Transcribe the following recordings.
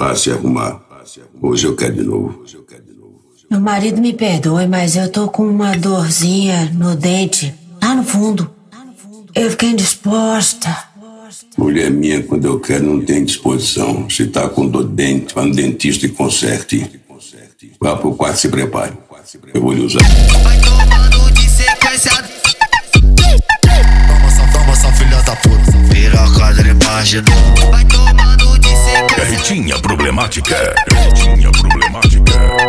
Vá se arrumar. Hoje eu quero de novo. Meu marido me perdoe, mas eu tô com uma dorzinha no dente, lá no fundo. Eu fiquei indisposta. Mulher minha, quando eu quero, não tem disposição. Se tá com dor de dente, vá no dentista e conserte. Vá pro quarto e se prepare. Eu vou lhe usar. Vai tomando de sequência. Toma essa filha da puta. Vira a casa de marginal. Vai tomando de sequência. Carretinha problemática. Carretinha problemática.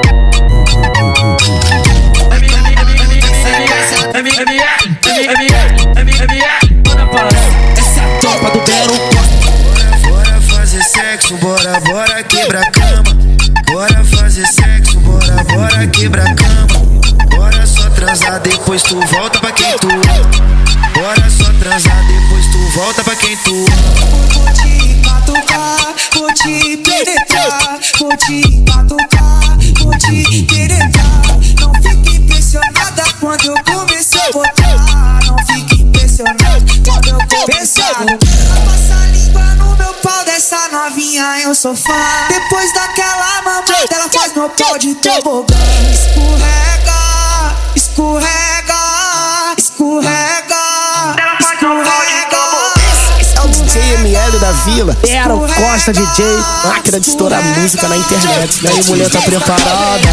Essa é a tropa do Bero. Bora fazer sexo, bora quebra a cama. Bora fazer sexo, bora quebra a cama. Bora só transar, depois tu volta pra quem tu ama. Bora só transar, depois tu volta pra quem tu ama. Vou te catucar, vou te penetrar. Vou te catucar, vou te penetrar. Não fique impressionada quando eu comecei a botar. Não fique impressionada quando eu comecei a botar. Passa a língua no meu pau dessa novinha, eu sou fã. Depois daquela mamada, ela faz meu pau de tobogã. Escorrega, escorrega, escorrega. Esse é o DJ ML da Vila. Era o Costa DJ, máquina de estourar música na internet. E aí, mulher, tá preparada?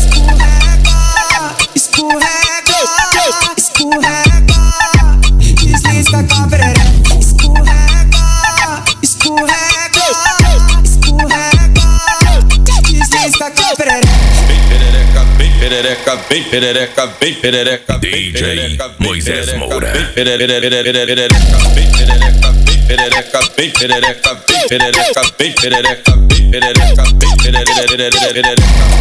Escorrega, escorrega, desliza com a perereca. Escorrega, escorrega, escorrega, desliza com a perereca. Bem perereca, bem perereca, bem perereca, bem perereca. DJ Moisés Moura. Bem perereca, bem perereca, bem perereca, bem perereca, bem perereca, bem perereca, bem perereca, bem perereca.